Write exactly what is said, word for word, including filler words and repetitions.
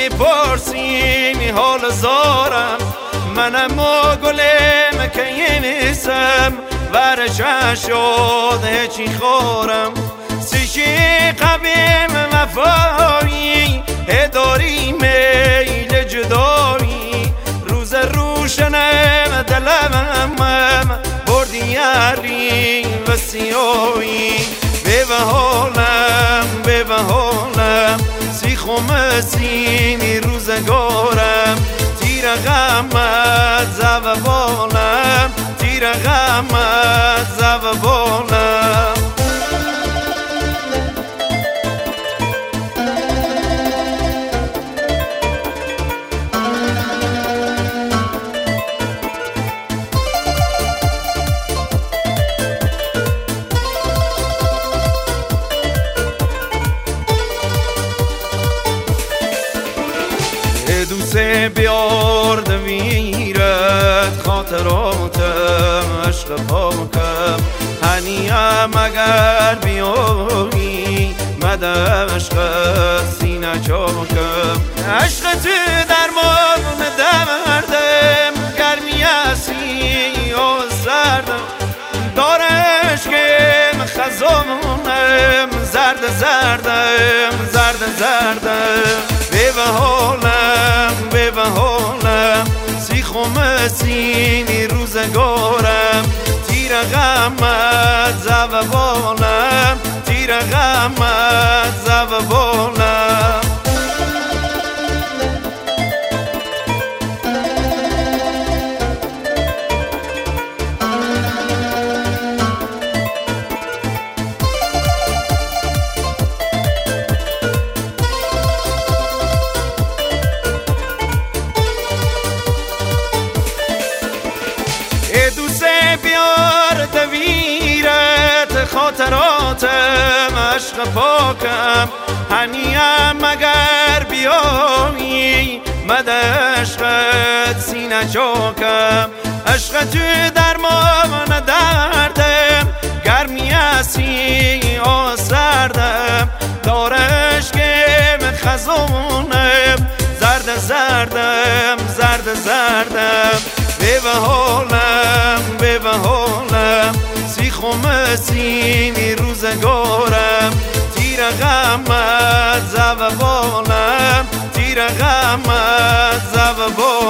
میپرسین حال زارم منم و گلم که نیستم ورشن شد هیچی خورم سیشی قبیم وفایی هداری میل جدایی روز روشنم دلمم بردی یاری و سیایی به حالم به حالم سیخم سینی روزگارم تیر غمت زبانم تیر غمت زبانم دوست بیار دویرت خاطراتم عشق پاکم هنیم اگر بیایی مده عشقت سینه چاکم عشق تو درمان دردم گرمی هستی و زردم دار عشقم خزانم زرد زردم زرد زردم به حالم به حالم سیخم سینی روزگارم تیر غمت زبانم تیر غمت زبانم دوست بیار دویرت خاطراتم عشق پاکم هنیم اگر بیایی مده عشقت سینه چاکم عشق تو درمان دردم گرمی هستی و سردم دار عشقم خزانم زرد زردم زرد زردم به حالم به حالم سیخم سینی روزگارم تیر غمت زبانم تیر غمت زبانم